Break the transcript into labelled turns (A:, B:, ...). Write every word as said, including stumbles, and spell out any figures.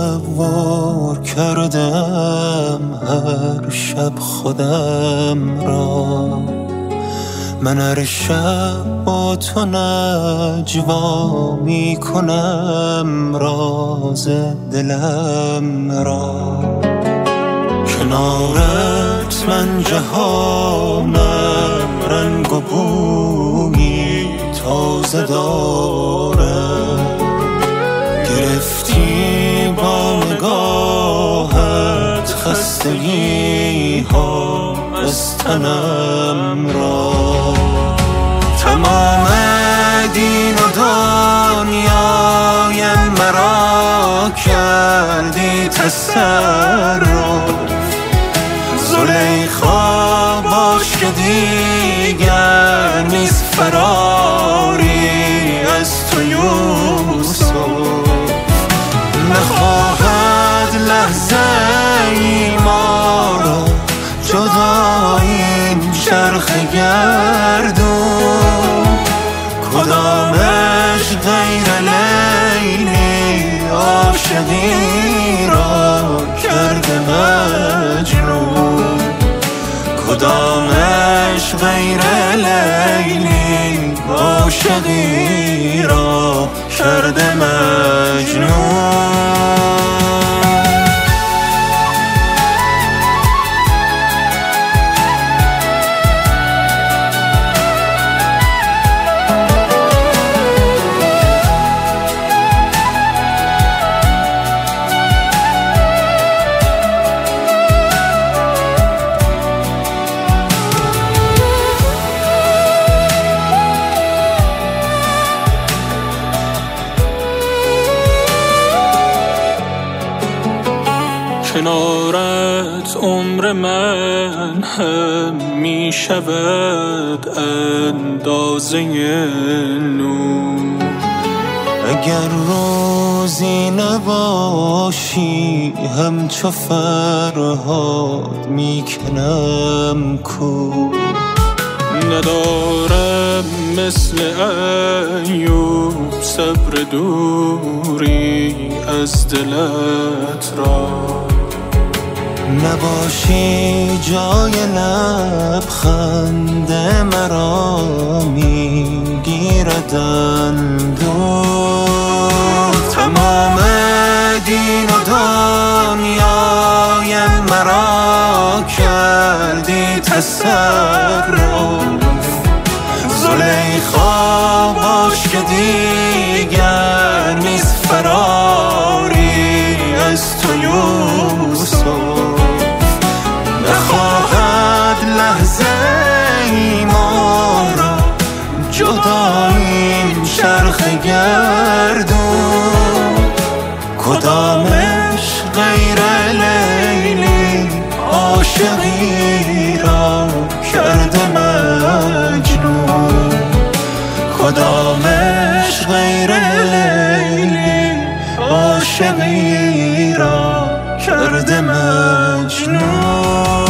A: تصور کردم هر شب خودم را. من هر شب با تو نجوا می کنم راز دلم را. کنارت من جهانم رنگ و بویی تازه دارم. گرفتی با نگاهت خستگی ها از تنم را. تمام دین و دنیای مرا کردی تصرف. زلیخا باش که دیگر نیست فراری از تو یوسف. نخواهد لحظه ای ما را جدا این چرخ گردون. کدامش غیر لیلی عاشقی را کرده مجنون. کدامش غیر لیلی عاشقی را کرده مجنون. کنارت عمر من هم می شود اندازه نور. اگر روزی نباشی همچو فرهاد می کنم کور. ندارم مثل ایوب صبر دوری از دلت را. نباشی جای لبخند مرا میگیرد اندوه. تمام دین و دنیای مرا کردی تصرف. زلیخا باش که دیگر نیست فراری از تو یوسف. نخواهد لحظه ای ما را جدا این چرخ گردون. کدامش غیر لیلی عاشقی را کرده مجنون. کدامش غیر لیلی عاشقی را کرده مجنون.